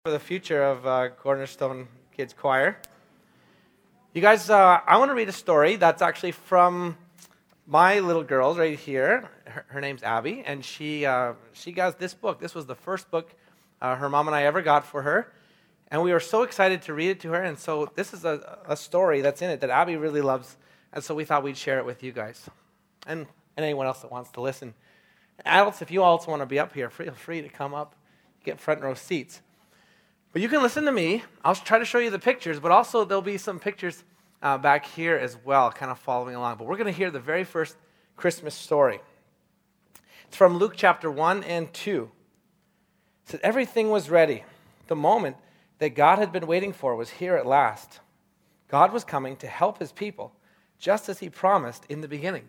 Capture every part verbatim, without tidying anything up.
For the future of uh, Cornerstone Kids Choir. You guys, uh, I want to read a story that's actually from my little girl right here. Her, her name's Abby, and she uh, she got this book. This was the first book uh, her mom and I ever got for her, and we were so excited to read it to her. And so this is a, a story that's in it that Abby really loves, and so we thought we'd share it with you guys, and, and anyone else that wants to listen. Adults, if you also want to be up here, feel free to come up, get front row seats. But you can listen to me. I'll try to show you the pictures, but also there'll be some pictures uh, back here as well, kind of following along. But we're going to hear the very first Christmas story. It's from Luke chapter one and two. It said, everything was ready. The moment that God had been waiting for was here at last. God was coming to help his people, just as he promised in the beginning.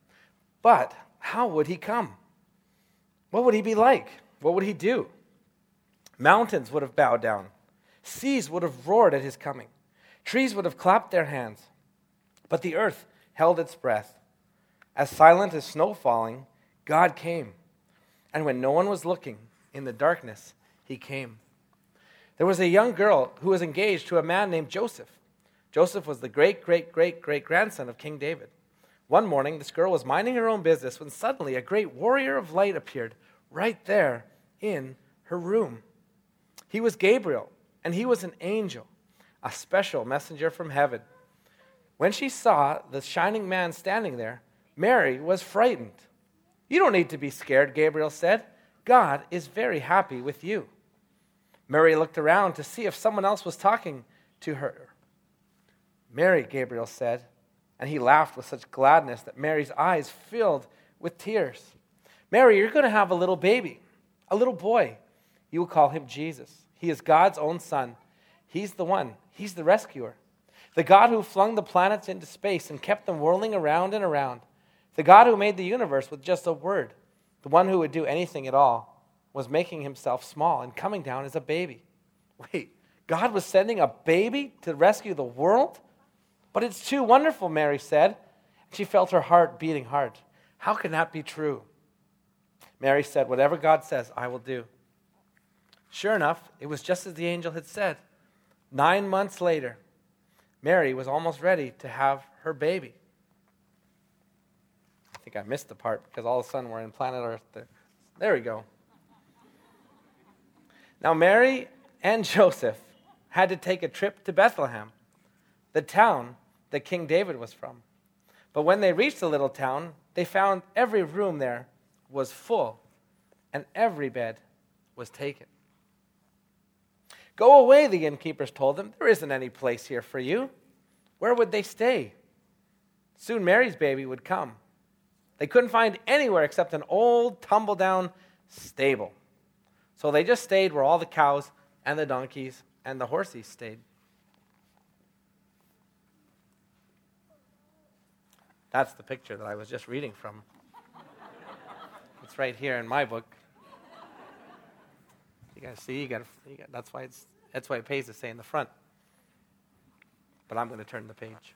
But how would he come? What would he be like? What would he do? Mountains would have bowed down. Seas would have roared at his coming. Trees would have clapped their hands. But the earth held its breath. As silent as snow falling, God came. And when no one was looking, in the darkness, he came. There was a young girl who was engaged to a man named Joseph. Joseph was the great, great, great, great grandson of King David. One morning, this girl was minding her own business when suddenly a great warrior of light appeared right there in her room. He was Gabriel, and he was an angel, a special messenger from heaven. When she saw the shining man standing there, Mary was frightened. You don't need to be scared, Gabriel said. God is very happy with you. Mary looked around to see if someone else was talking to her. Mary, Gabriel said, and he laughed with such gladness that Mary's eyes filled with tears. Mary, you're going to have a little baby, a little boy. You will call him Jesus. He is God's own son. He's the one. He's the rescuer. The God who flung the planets into space and kept them whirling around and around. The God who made the universe with just a word. The one who would do anything at all was making himself small and coming down as a baby. Wait, God was sending a baby to rescue the world? But it's too wonderful, Mary said. She felt her heart beating hard. How can that be true? Mary said, whatever God says, I will do. Sure enough, it was just as the angel had said. Nine months later, Mary was almost ready to have her baby. I think I missed the part because all of a sudden we're in planet Earth. There, there we go. Now, Mary and Joseph had to take a trip to Bethlehem, the town that King David was from. But when they reached the little town, they found every room there was full and every bed was taken. Go away, the innkeepers told them. There isn't any place here for you. Where would they stay? Soon Mary's baby would come. They couldn't find anywhere except an old, tumble-down stable. So they just stayed where all the cows and the donkeys and the horses stayed. That's the picture that I was just reading from. It's right here in my book. You gotta see, you gotta, you gotta, that's why it's, that's why it pays to stay in the front. But I'm going to turn the page.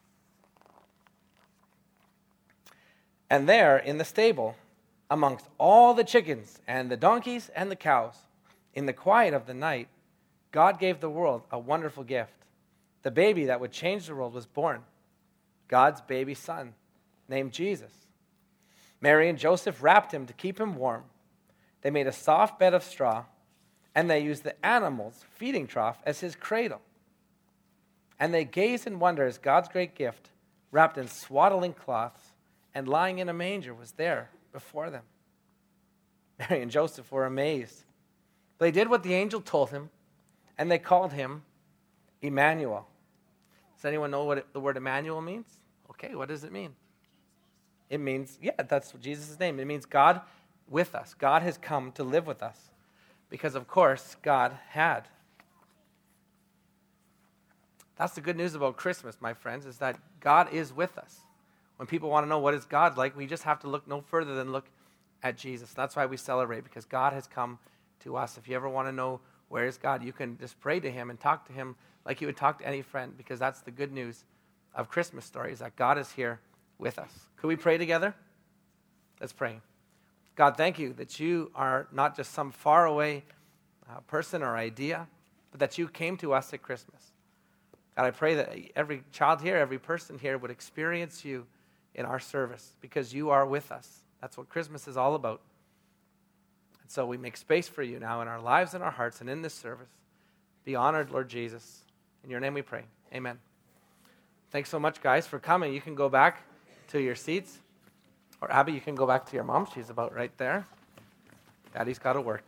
And there in the stable, amongst all the chickens and the donkeys and the cows, in the quiet of the night, God gave the world a wonderful gift. The baby that would change the world was born. God's baby son, named Jesus. Mary and Joseph wrapped him to keep him warm. They made a soft bed of straw, and they used the animal's feeding trough as his cradle. And they gazed in wonder as God's great gift, wrapped in swaddling cloths and lying in a manger, was there before them. Mary and Joseph were amazed. They did what the angel told him, and they called him Emmanuel. Does anyone know what it, the word Emmanuel means? Okay, what does it mean? It means, yeah, that's Jesus' name. It means God with us. God has come to live with us. Because, of course, God had. That's the good news about Christmas, my friends, is that God is with us. When people want to know what is God like, we just have to look no further than look at Jesus. That's why we celebrate, because God has come to us. If you ever want to know where is God, you can just pray to him and talk to him like you would talk to any friend, because that's the good news of Christmas stories, that God is here with us. Could we pray together? Let's pray. God, thank you that you are not just some faraway uh, person or idea, but that you came to us at Christmas. God, I pray that every child here, every person here would experience you in our service because you are with us. That's what Christmas is all about. And so we make space for you now in our lives and our hearts and in this service. Be honored, Lord Jesus. In your name we pray. Amen. Thanks so much, guys, for coming. You can go back to your seats. Or Abby, you can go back to your mom. She's about right there. Daddy's got to work.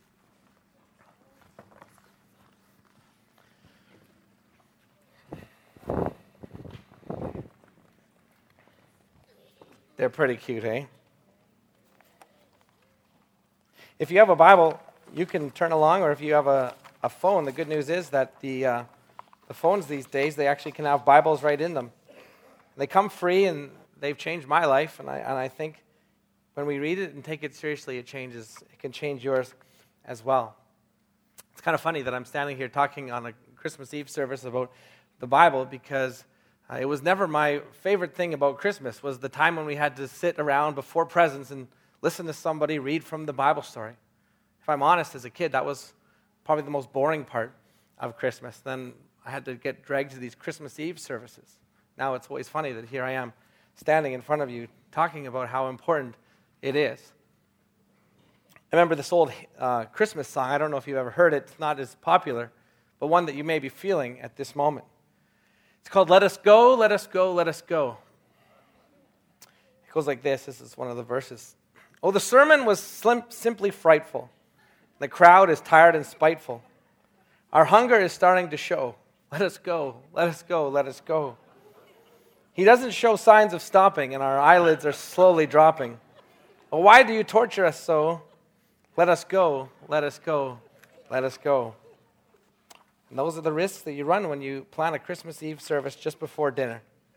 They're pretty cute, eh? If you have a Bible, you can turn along, or if you have a, a phone, the good news is that the uh, the phones these days, they actually can have Bibles right in them. They come free, and they've changed my life, and I and I think when we read it and take it seriously, it changes. It can change yours as well. It's kind of funny that I'm standing here talking on a Christmas Eve service about the Bible because uh, it was never my favorite thing about Christmas was the time when we had to sit around before presents and listen to somebody read from the Bible story. If I'm honest, as a kid, that was probably the most boring part of Christmas. Then I had to get dragged to these Christmas Eve services. Now it's always funny that here I am standing in front of you talking about how important it is. I remember this old uh, Christmas song. I don't know if you've ever heard it. It's not as popular, but one that you may be feeling at this moment. It's called Let Us Go, Let Us Go, Let Us Go. It goes like this. This is one of the verses. Oh, the sermon was slim, simply frightful. The crowd is tired and spiteful. Our hunger is starting to show. Let us go, let us go, let us go. He doesn't show signs of stopping, and our eyelids are slowly dropping. Oh, why do you torture us so? Let us go, let us go, let us go. And those are the risks that you run when you plan a Christmas Eve service just before dinner.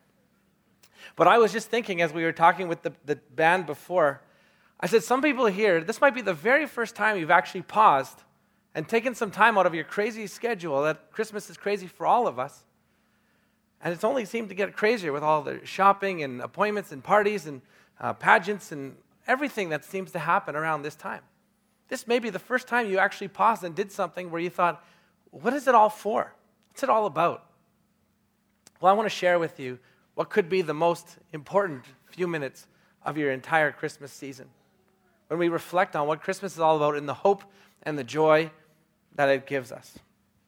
But I was just thinking as we were talking with the, the band before, I said, some people here, this might be the very first time you've actually paused and taken some time out of your crazy schedule. That Christmas is crazy for all of us. And it's only seemed to get crazier with all the shopping and appointments and parties and uh, pageants and everything that seems to happen around this time. This may be the first time you actually paused and did something where you thought, what is it all for? What's it all about? Well, I want to share with you what could be the most important few minutes of your entire Christmas season. When we reflect on what Christmas is all about and the hope and the joy that it gives us.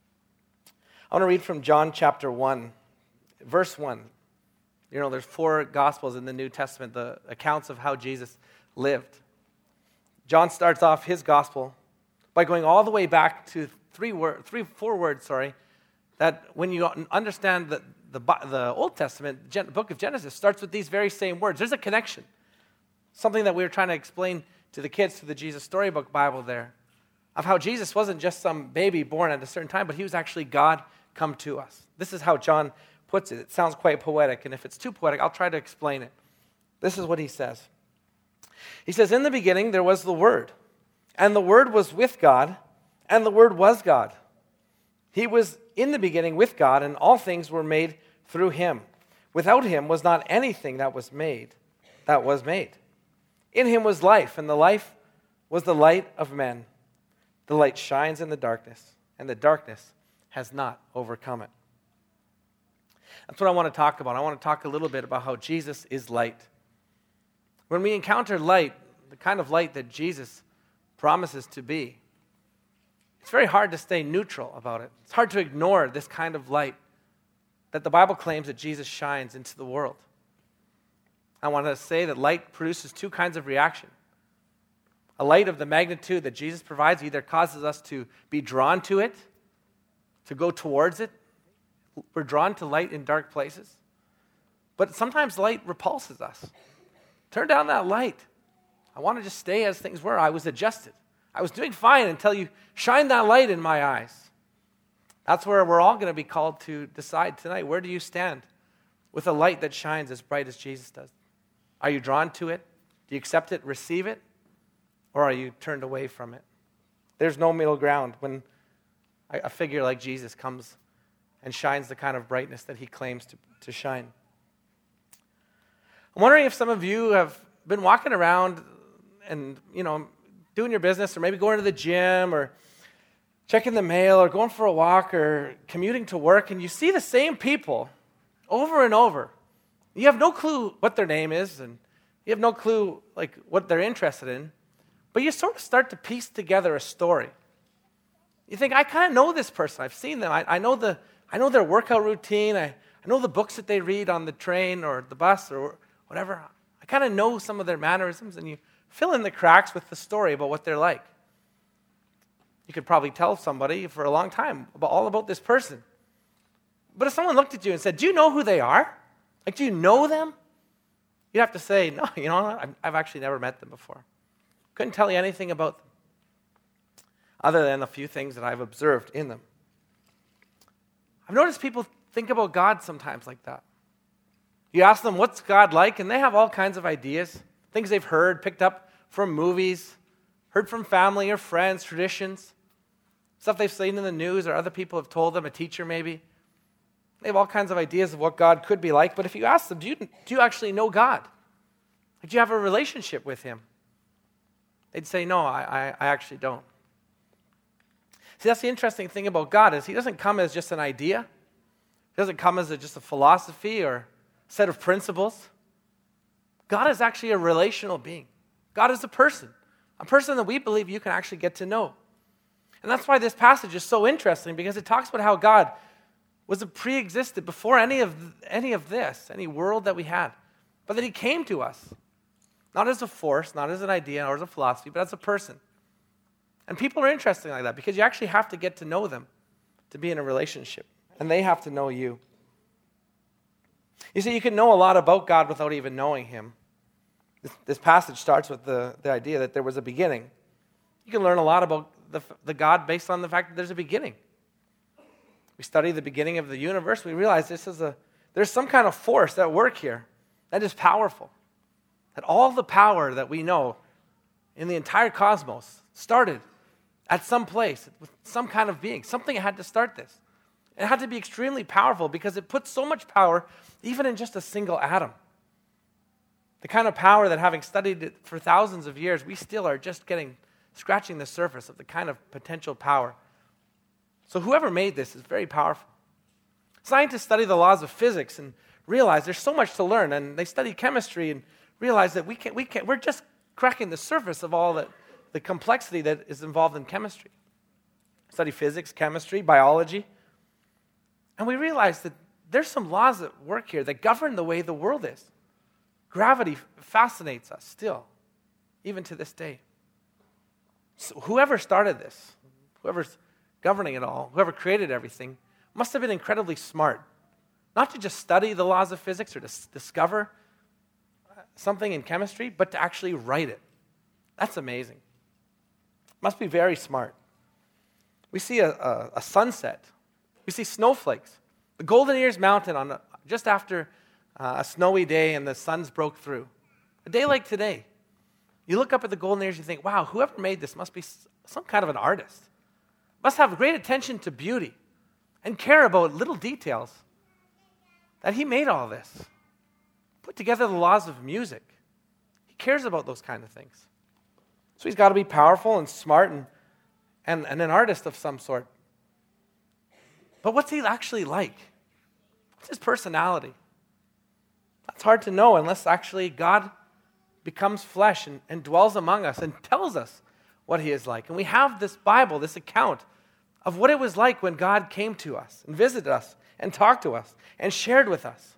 I want to read from John chapter one, verse one. You know, there's four Gospels in the New Testament, the accounts of how Jesus lived. John starts off his Gospel by going all the way back to three, word, three four words, sorry, that when you understand the, the, the Old Testament, the book of Genesis starts with these very same words. There's a connection. Something that we were trying to explain to the kids through the Jesus Storybook Bible there, of how Jesus wasn't just some baby born at a certain time, but he was actually God come to us. This is how John puts it. It sounds quite poetic, and if it's too poetic, I'll try to explain it. This is what he says. He says, in the beginning there was the Word, and the Word was with God, and the Word was God. He was in the beginning with God, and all things were made through him. Without him was not anything that was made that was made. In him was life, and the life was the light of men. The light shines in the darkness, and the darkness has not overcome it. That's what I want to talk about. I want to talk a little bit about how Jesus is light. When we encounter light, the kind of light that Jesus promises to be, it's very hard to stay neutral about it. It's hard to ignore this kind of light that the Bible claims that Jesus shines into the world. I want to say that light produces two kinds of reaction. A light of the magnitude that Jesus provides either causes us to be drawn to it, to go towards it. We're drawn to light in dark places. But sometimes light repulses us. Turn down that light. I want to just stay as things were. I was adjusted. I was doing fine until you shine that light in my eyes. That's where we're all going to be called to decide tonight. Where do you stand with a light that shines as bright as Jesus does? Are you drawn to it? Do you accept it, receive it? Or are you turned away from it? There's no middle ground when a figure like Jesus comes and shines the kind of brightness that he claims to, to shine. I'm wondering if some of you have been walking around and, you know, doing your business or maybe going to the gym or checking the mail or going for a walk or commuting to work, and you see the same people over and over. You have no clue what their name is, and you have no clue like what they're interested in, but you sort of start to piece together a story. You think, I kind of know this person. I've seen them. I, I know the I know their workout routine. I, I know the books that they read on the train or the bus or whatever. I kind of know some of their mannerisms, and you fill in the cracks with the story about what they're like. You could probably tell somebody for a long time about all about this person. But if someone looked at you and said, do you know who they are? Like, do you know them? You'd have to say, no, you know what? I've actually never met them before. Couldn't tell you anything about them, other than a few things that I've observed in them. I've noticed people think about God sometimes like that. You ask them, what's God like? And they have all kinds of ideas, things they've heard, picked up from movies, heard from family or friends, traditions, stuff they've seen in the news or other people have told them, a teacher maybe. They have all kinds of ideas of what God could be like. But if you ask them, do you, do you actually know God? Do you have a relationship with him? They'd say, no, I, I, I actually don't. See, that's the interesting thing about God is he doesn't come as just an idea. He doesn't come as a, just a philosophy or a set of principles. God is actually a relational being. God is a person, a person that we believe you can actually get to know. And that's why this passage is so interesting, because it talks about how God was a pre-existed before any of, any of this, any world that we had, but that he came to us, not as a force, not as an idea or as a philosophy, but as a person. And people are interesting like that because you actually have to get to know them to be in a relationship. And they have to know you. You see, you can know a lot about God without even knowing him. This, this passage starts with the, the idea that there was a beginning. You can learn a lot about the, the God based on the fact that there's a beginning. We study the beginning of the universe, we realize this is a there's some kind of force at work here that is powerful. That all the power that we know in the entire cosmos started at some place, with some kind of being. Something had to start this. It had to be extremely powerful because it put so much power even in just a single atom. The kind of power that, having studied it for thousands of years, we still are just getting, scratching the surface of the kind of potential power. So whoever made this is very powerful. Scientists study the laws of physics and realize there's so much to learn, and they study chemistry and realize that we can't, we can't, we're just cracking the surface of all that the complexity that is involved in chemistry. Study physics, chemistry, biology. And we realize that there's some laws at work here that govern the way the world is. Gravity fascinates us still, even to this day. So whoever started this, whoever's governing it all, whoever created everything, must have been incredibly smart. Not to just study the laws of physics or to s- discover something in chemistry, but to actually write it. That's amazing. Must be very smart. We see a, a, a sunset. We see snowflakes. The Golden Ears Mountain on a, just after uh, a snowy day and the sun's broke through. A day like today. You look up at the Golden Ears, you think, wow, whoever made this must be some kind of an artist. Must have great attention to beauty and care about little details. That he made all this. Put together the laws of music. He cares about those kind of things. So he's got to be powerful and smart and, and, and an artist of some sort. But what's he actually like? What's his personality? That's hard to know unless actually God becomes flesh and, and dwells among us and tells us what he is like. And we have this Bible, this account of what it was like when God came to us and visited us and talked to us and shared with us.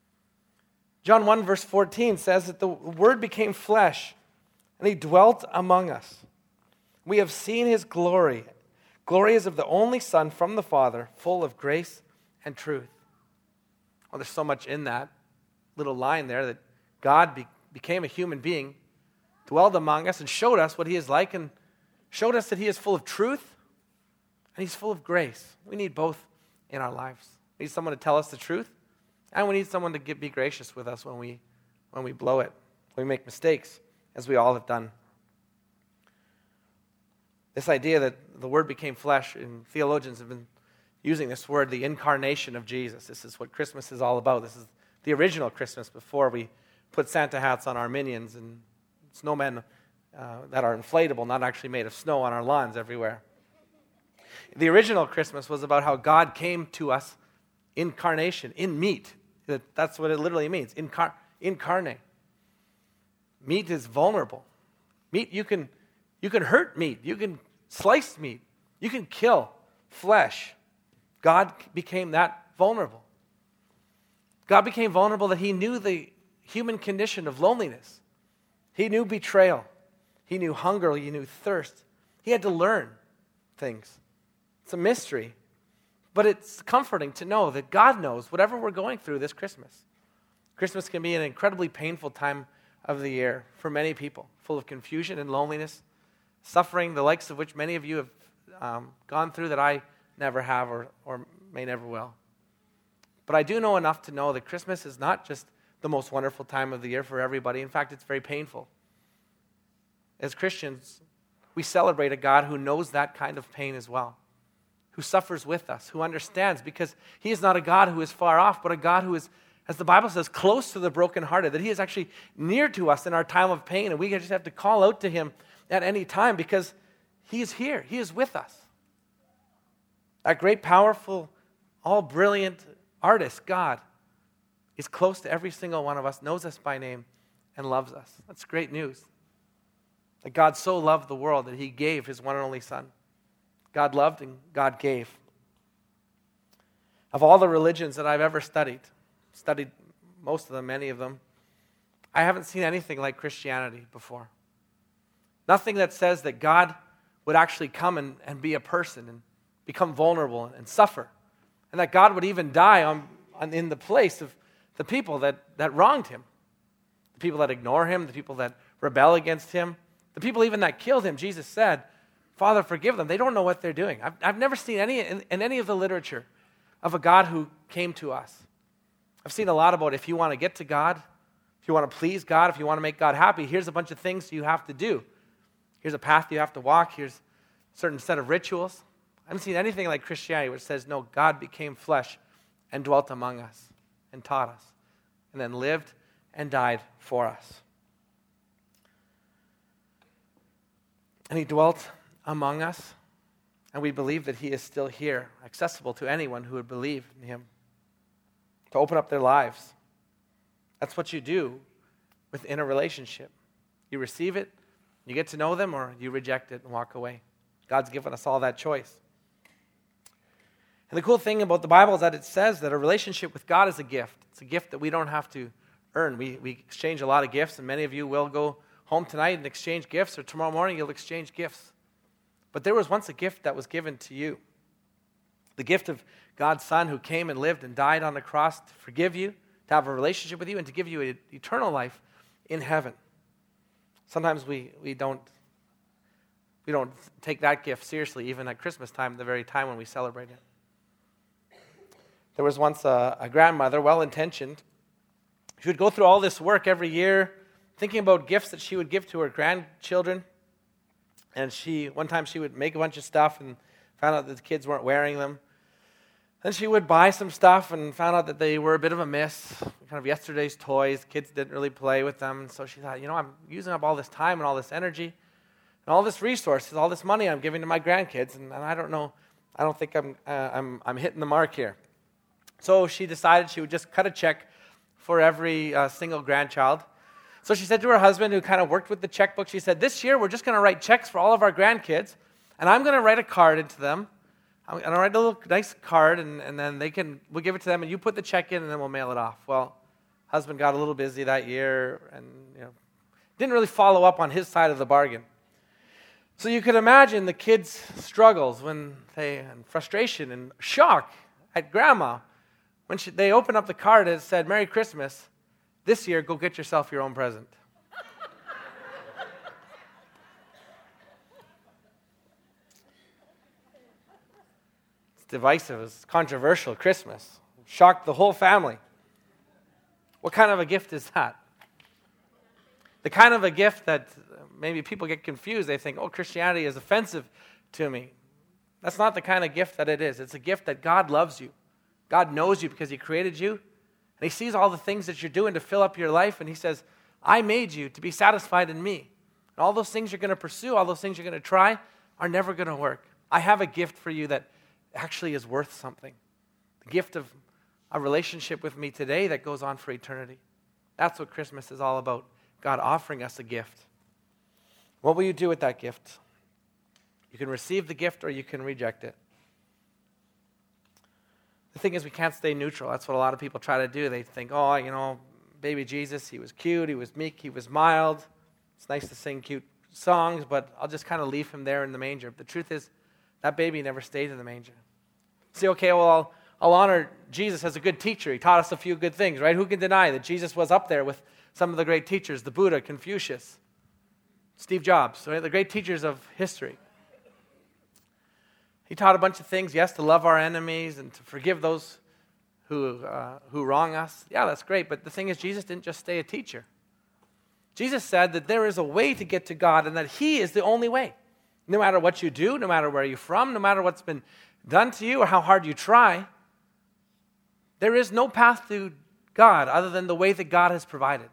John one verse fourteen says that the Word became flesh and he dwelt among us. We have seen his glory. Glory is of the only Son from the Father, full of grace and truth. Well, there's so much in that little line there that God be, became a human being, dwelled among us, and showed us what he is like, and showed us that he is full of truth and he's full of grace. We need both in our lives. We need someone to tell us the truth, and we need someone to get, be gracious with us when we, when we blow it, when we make mistakes, as we all have done. This idea that the Word became flesh, and theologians have been using this word, the incarnation of Jesus. This is what Christmas is all about. This is the original Christmas before we put Santa hats on our minions and snowmen uh, that are inflatable, not actually made of snow, on our lawns everywhere. The original Christmas was about how God came to us incarnation, in meat. That, that's what it literally means, incar- incarnate. Meat is vulnerable. Meat, you can, you can hurt meat. You can slice meat. You can kill flesh. God became that vulnerable. God became vulnerable that he knew the human condition of loneliness. He knew betrayal. He knew hunger. He knew thirst. He had to learn things. It's a mystery. But it's comforting to know that God knows whatever we're going through this Christmas. Christmas can be an incredibly painful time of the year for many people, full of confusion and loneliness, suffering, the likes of which many of you have um, gone through that I never have or, or may never will. But I do know enough to know that Christmas is not just the most wonderful time of the year for everybody. In fact, it's very painful. As Christians, we celebrate a God who knows that kind of pain as well, who suffers with us, who understands, because he is not a God who is far off, but a God who is, as the Bible says, close to the brokenhearted, that he is actually near to us in our time of pain, and we just have to call out to him at any time because he is here. He is with us. That great, powerful, all-brilliant artist, God, is close to every single one of us, knows us by name, and loves us. That's great news. That God so loved the world that he gave his one and only Son. God loved and God gave. Of all the religions that I've ever studied, studied most of them, many of them, I haven't seen anything like Christianity before. Nothing that says that God would actually come and, and be a person and become vulnerable and suffer. And that God would even die on, on in the place of the people that, that wronged him. The people that ignore him, the people that rebel against him, the people even that killed him. Jesus said, Father, forgive them. They don't know what they're doing. I've, I've never seen any in, in any of the literature of a God who came to us. I've seen a lot about if you want to get to God, if you want to please God, if you want to make God happy, here's a bunch of things you have to do. Here's a path you have to walk. Here's a certain set of rituals. I haven't seen anything like Christianity which says, no, God became flesh and dwelt among us and taught us and then lived and died for us. And he dwelt among us, and we believe that he is still here, accessible to anyone who would believe in him, to open up their lives. That's what you do within a relationship. You receive it, you get to know them, or you reject it and walk away. God's given us all that choice. And the cool thing about the Bible is that it says that a relationship with God is a gift. It's a gift that we don't have to earn. We, we exchange a lot of gifts, and many of you will go home tonight and exchange gifts, or tomorrow morning you'll exchange gifts. But there was once a gift that was given to you. The gift of God's Son who came and lived and died on the cross to forgive you, to have a relationship with you, and to give you an eternal life in heaven. Sometimes we, we don't we don't take that gift seriously, even at Christmas time, the very time when we celebrate it. There was once a, a grandmother, well-intentioned. She would go through all this work every year, thinking about gifts that she would give to her grandchildren. And she, one time she would make a bunch of stuff and found out that the kids weren't wearing them. Then she would buy some stuff and found out that they were a bit of a miss, kind of yesterday's toys. Kids didn't really play with them. And so she thought, you know, I'm using up all this time and all this energy and all this resources, all this money I'm giving to my grandkids, and, and I don't know, I don't think I'm, uh, I'm, I'm hitting the mark here. So she decided she would just cut a check for every uh, single grandchild. So she said to her husband, who kind of worked with the checkbook, she said, this year we're just going to write checks for all of our grandkids, and I'm going to write a card into them. I'm going to write a little nice card, and, and then they can, we'll give it to them, and you put the check in, and then we'll mail it off. Well, husband got a little busy that year, and you know, didn't really follow up on his side of the bargain. So you could imagine the kids' struggles when they, and frustration and shock at grandma when she, they opened up the card and it said, Merry Christmas. This year, go get yourself your own present. It's divisive. It's controversial. Christmas shocked the whole family. What kind of a gift is that? The kind of a gift that maybe people get confused. They think, oh, Christianity is offensive to me. That's not the kind of gift that it is. It's a gift that God loves you. God knows you because he created you. And he sees all the things that you're doing to fill up your life. And he says, I made you to be satisfied in me. And all those things you're going to pursue, all those things you're going to try, are never going to work. I have a gift for you that actually is worth something. The gift of a relationship with me today that goes on for eternity. That's what Christmas is all about. God offering us a gift. What will you do with that gift? You can receive the gift or you can reject it. The thing is, we can't stay neutral. That's what a lot of people try to do. They think, oh, you know, baby Jesus, he was cute, he was meek, he was mild. It's nice to sing cute songs, but I'll just kind of leave him there in the manger. The truth is, that baby never stayed in the manger. Say, okay, well, I'll, I'll honor Jesus as a good teacher. He taught us a few good things, right? Who can deny that Jesus was up there with some of the great teachers, the Buddha, Confucius, Steve Jobs, right? The great teachers of history. He taught a bunch of things, yes, to love our enemies and to forgive those who uh, who wrong us. Yeah, that's great, but the thing is, Jesus didn't just stay a teacher. Jesus said that there is a way to get to God and that he is the only way. No matter what you do, no matter where you're from, no matter what's been done to you or how hard you try, there is no path to God other than the way that God has provided.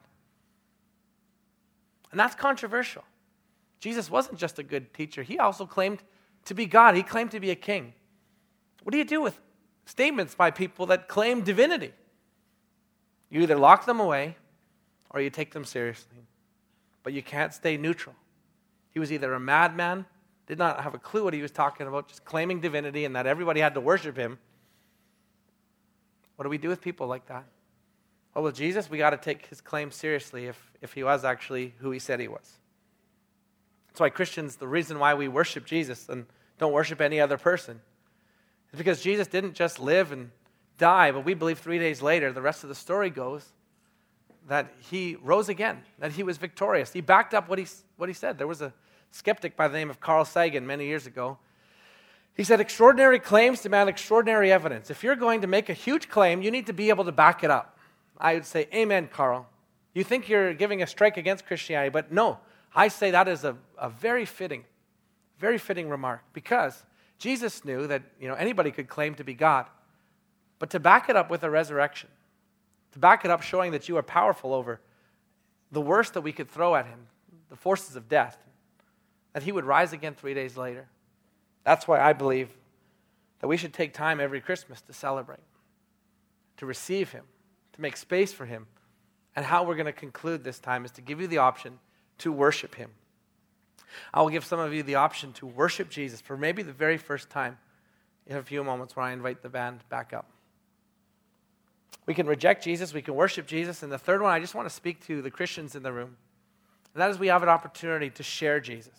And that's controversial. Jesus wasn't just a good teacher. He also claimed to be God. He claimed to be a king. What do you do with statements by people that claim divinity? You either lock them away or you take them seriously. But you can't stay neutral. He was either a madman, did not have a clue what he was talking about, just claiming divinity and that everybody had to worship him. What do we do with people like that? Well, with Jesus, we got to take his claim seriously if, if he was actually who he said he was. That's why Christians, the reason why we worship Jesus and don't worship any other person is because Jesus didn't just live and die, but we believe three days later, the rest of the story goes, that he rose again, that he was victorious. He backed up what he, what he said. There was a skeptic by the name of Carl Sagan many years ago. He said, extraordinary claims demand extraordinary evidence. If you're going to make a huge claim, you need to be able to back it up. I would say, amen, Carl. You think you're giving a strike against Christianity, but no. I say that is a, a very fitting, very fitting remark because Jesus knew that, you know, anybody could claim to be God, but to back it up with a resurrection, to back it up showing that you are powerful over the worst that we could throw at him, the forces of death, that he would rise again three days later. That's why I believe that we should take time every Christmas to celebrate, to receive him, to make space for him. And how we're going to conclude this time is to give you the option to worship him. I will give some of you the option to worship Jesus for maybe the very first time in a few moments when I invite the band back up. We can reject Jesus, we can worship Jesus, and the third one, I just want to speak to the Christians in the room. And that is we have an opportunity to share Jesus.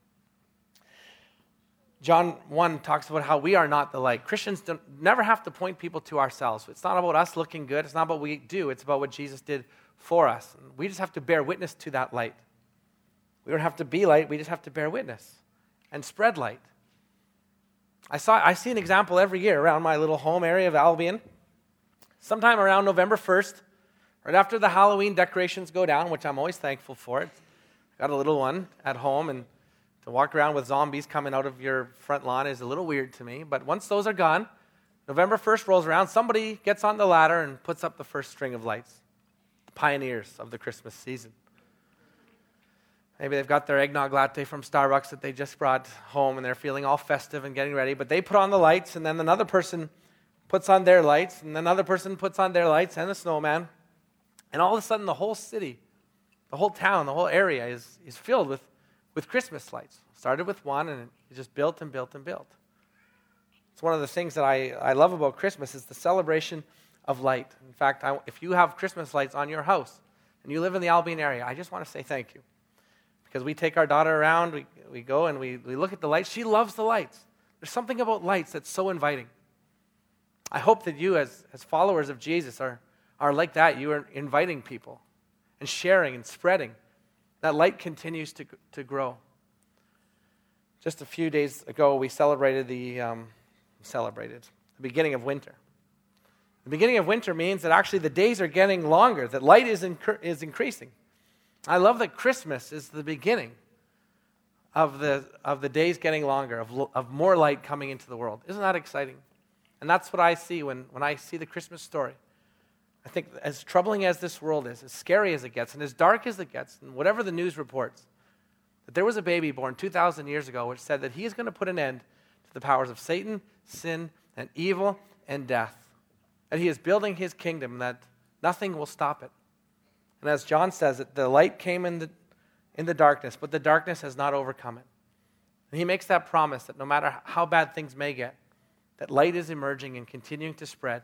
John one talks about how we are not the light. Christians don't, never have to point people to ourselves. It's not about us looking good. It's not about what we do. It's about what Jesus did for us. And we just have to bear witness to that light. We don't have to be light. We just have to bear witness and spread light. I saw. I see an example every year around my little home area of Albion. Sometime around November first, right after the Halloween decorations go down, which I'm always thankful for. It. Got a little one at home, and to walk around with zombies coming out of your front lawn is a little weird to me. But once those are gone, November first rolls around, somebody gets on the ladder and puts up the first string of lights. The pioneers of the Christmas season. Maybe they've got their eggnog latte from Starbucks that they just brought home and they're feeling all festive and getting ready. But they put on the lights, and then another person puts on their lights, and another person puts on their lights and a snowman. And all of a sudden, the whole city, the whole town, the whole area is, is filled with, with Christmas lights. Started with one, and it just built and built and built. It's one of the things that I, I love about Christmas is the celebration of light. In fact, I, if you have Christmas lights on your house and you live in the Albion area, I just want to say thank you. Because we take our daughter around, we, we go and we, we look at the lights. She loves the lights. There's something about lights that's so inviting. I hope that you as, as followers of Jesus are, are like that. You are inviting people and sharing and spreading. That light continues to, to grow. Just a few days ago, we celebrated the um, celebrated the beginning of winter. The beginning of winter means that actually the days are getting longer, that light is incre- is increasing. I love that Christmas is the beginning of the of the days getting longer, of, of more light coming into the world. Isn't that exciting? And that's what I see when, when I see the Christmas story. I think as troubling as this world is, as scary as it gets, and as dark as it gets, and whatever the news reports, that there was a baby born two thousand years ago which said that he is going to put an end to the powers of Satan, sin, and evil, and death. That he is building his kingdom, that nothing will stop it. And as John says, that the light came in the, in the darkness, but the darkness has not overcome it. And he makes that promise that no matter how bad things may get, that light is emerging and continuing to spread.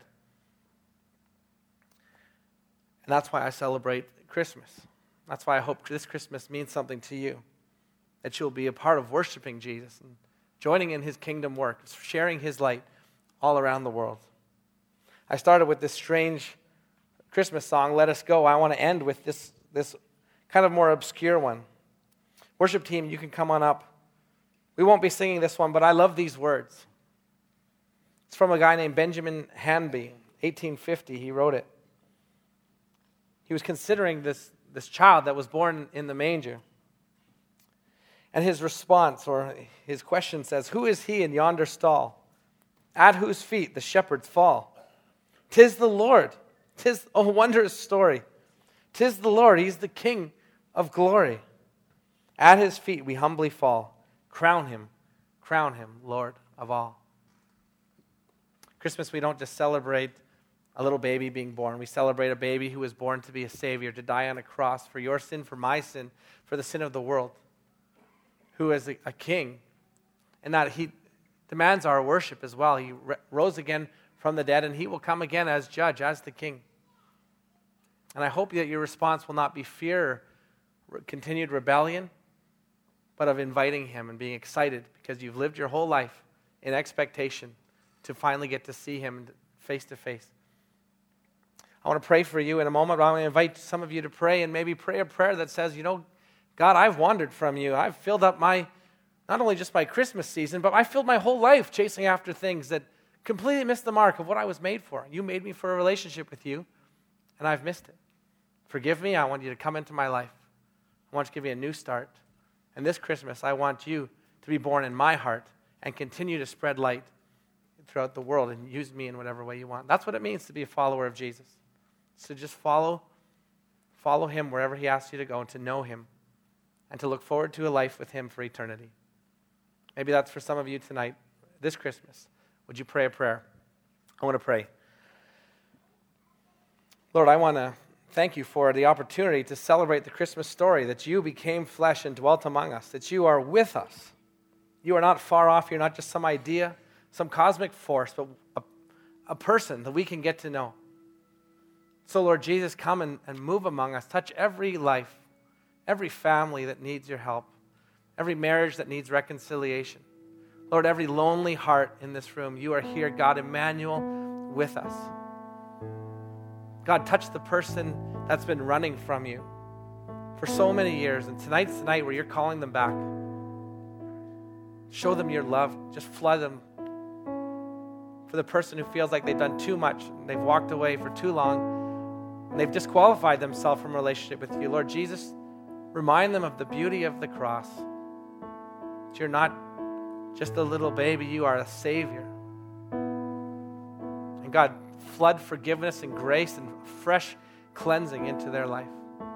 And that's why I celebrate Christmas. That's why I hope this Christmas means something to you. That you'll be a part of worshiping Jesus and joining in his kingdom work, sharing his light all around the world. I started with this strange Christmas song, Let Us Go. I want to end with this, this kind of more obscure one. Worship team, you can come on up. We won't be singing this one, but I love these words. It's from a guy named Benjamin Hanby, eighteen fifty. He wrote it. He was considering this, this child that was born in the manger. And his response, or his question says, who is he in yonder stall, at whose feet the shepherds fall? 'Tis the Lord. 'Tis a wondrous story. 'Tis the Lord. He's the King of glory. At his feet we humbly fall. Crown him, crown him, Lord of all. Christmas, we don't just celebrate a little baby being born. We celebrate a baby who was born to be a Savior, to die on a cross for your sin, for my sin, for the sin of the world, who is a, a king, and that he demands our worship as well. He re- rose again from the dead, and he will come again as judge, as the king. And I hope that your response will not be fear or continued rebellion, but of inviting him and being excited because you've lived your whole life in expectation to finally get to see him face to face. I want to pray for you in a moment, but I want to invite some of you to pray and maybe pray a prayer that says, you know, God, I've wandered from you. I've filled up my, not only just my Christmas season, but I filled my whole life chasing after things that completely missed the mark of what I was made for. You made me for a relationship with you, and I've missed it. Forgive me. I want you to come into my life. I want you to give me a new start. And this Christmas, I want you to be born in my heart and continue to spread light throughout the world and use me in whatever way you want. That's what it means to be a follower of Jesus. So just follow, follow him wherever he asks you to go and to know him and to look forward to a life with him for eternity. Maybe that's for some of you tonight, this Christmas. Would you pray a prayer? I want to pray. Lord, I want to thank you for the opportunity to celebrate the Christmas story, that you became flesh and dwelt among us, that you are with us. You are not far off. You're not just some idea, some cosmic force, but a, a person that we can get to know. So, Lord Jesus, come and, and move among us. Touch every life, every family that needs your help, every marriage that needs reconciliation. Lord, every lonely heart in this room, you are here, God, Emmanuel, with us. God, touch the person that's been running from you for so many years. And tonight's the night where you're calling them back. Show them your love. Just flood them. For the person who feels like they've done too much, and they've walked away for too long, and they've disqualified themselves from a relationship with you. Lord Jesus, remind them of the beauty of the cross. That you're not just a little baby, you are a Savior. And God, flood forgiveness and grace and fresh cleansing into their life.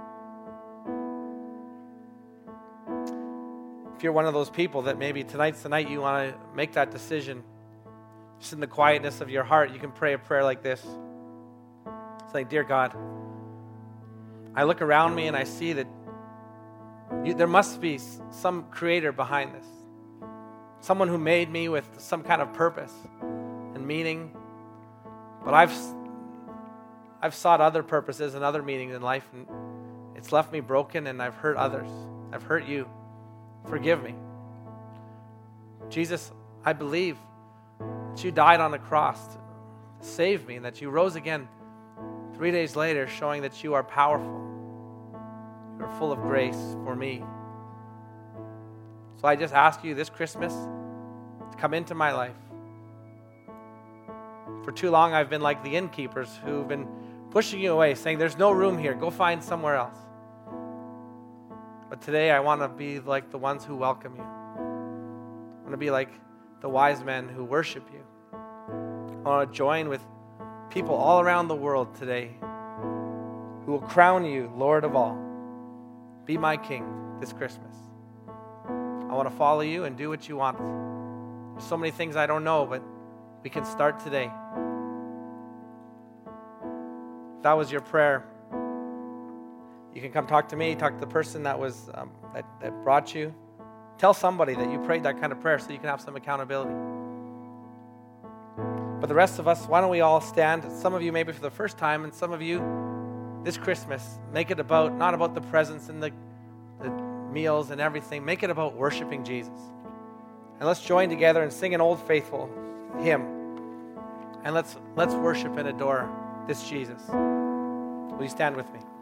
If you're one of those people that maybe tonight's the night you want to make that decision, just in the quietness of your heart, you can pray a prayer like this. Say, dear God, I look around me and I see that you, there must be some creator behind this. Someone who made me with some kind of purpose and meaning. But I've I've sought other purposes and other meanings in life, and it's left me broken, and I've hurt others. I've hurt you. Forgive me. Jesus, I believe that you died on the cross to save me, and that you rose again three days later, showing that you are powerful. You are full of grace for me. So I just ask you this Christmas to come into my life. For too long, I've been like the innkeepers who've been pushing you away, saying, there's no room here. Go find somewhere else. But today, I want to be like the ones who welcome you. I want to be like the wise men who worship you. I want to join with people all around the world today who will crown you Lord of all. Be my King this Christmas. I want to follow you and do what you want. There's so many things I don't know, but we can start today. If that was your prayer, you can come talk to me, talk to the person that was um, that, that brought you. Tell somebody that you prayed that kind of prayer so you can have some accountability. But the rest of us, why don't we all stand? Some of you maybe for the first time, and some of you this Christmas, make it about, not about the presents and the, the meals and everything. Make it about worshiping Jesus. And let's join together and sing an Old Faithful hymn. And let's let's worship and adore this Jesus. Will you stand with me?